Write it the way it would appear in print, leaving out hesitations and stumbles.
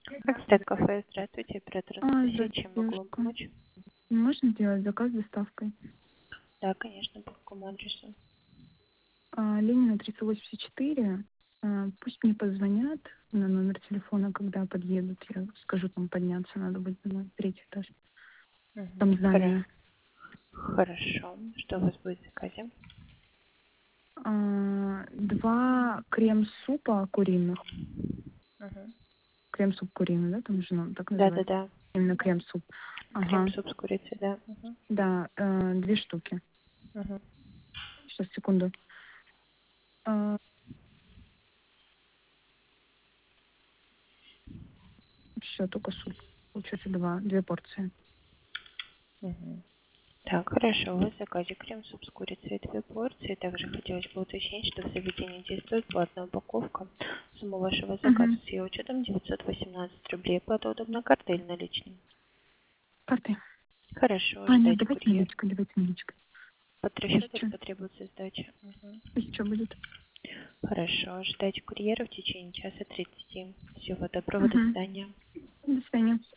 Экстракт кафе, здравствуйте, оператор Анастасия, Здравствуйте, чем могу вам девушка. помочь? Можно сделать заказ с доставкой? Да, конечно, по какому адресу? Ленина 384. Пусть мне позвонят на номер телефона, когда подъедут. Я скажу, там подняться надо будет на 3-й этаж. Там здание. Хорошо. Что у вас будет в заказе? 2 крем-супа куриных. Угу. Крем-суп куриный, да? Там же так называется. Да. Именно крем-суп. Ага. Крем-суп с курицей, да? Угу. Да, 2 штуки. Угу. Сейчас, секунду. Все, только суп. Получается 2 порции. Угу. Так, хорошо. У вас в заказе крем-суп с курицей 2 порции. Также хотелось бы уточнить, что в заведении действует платная упаковка. Сумма вашего заказа Угу. с ее учетом 918 рублей. Плата удобна картой или наличными? Карты. Хорошо, Нет, ждайте давайте курьер. наличкой, давайте наличкой. Под расчет или 1000. потребуется сдача? Угу. 1000 будет. Хорошо. Ждать курьера в течение часа 30. Всего доброго, до Угу. свидания. До свидания.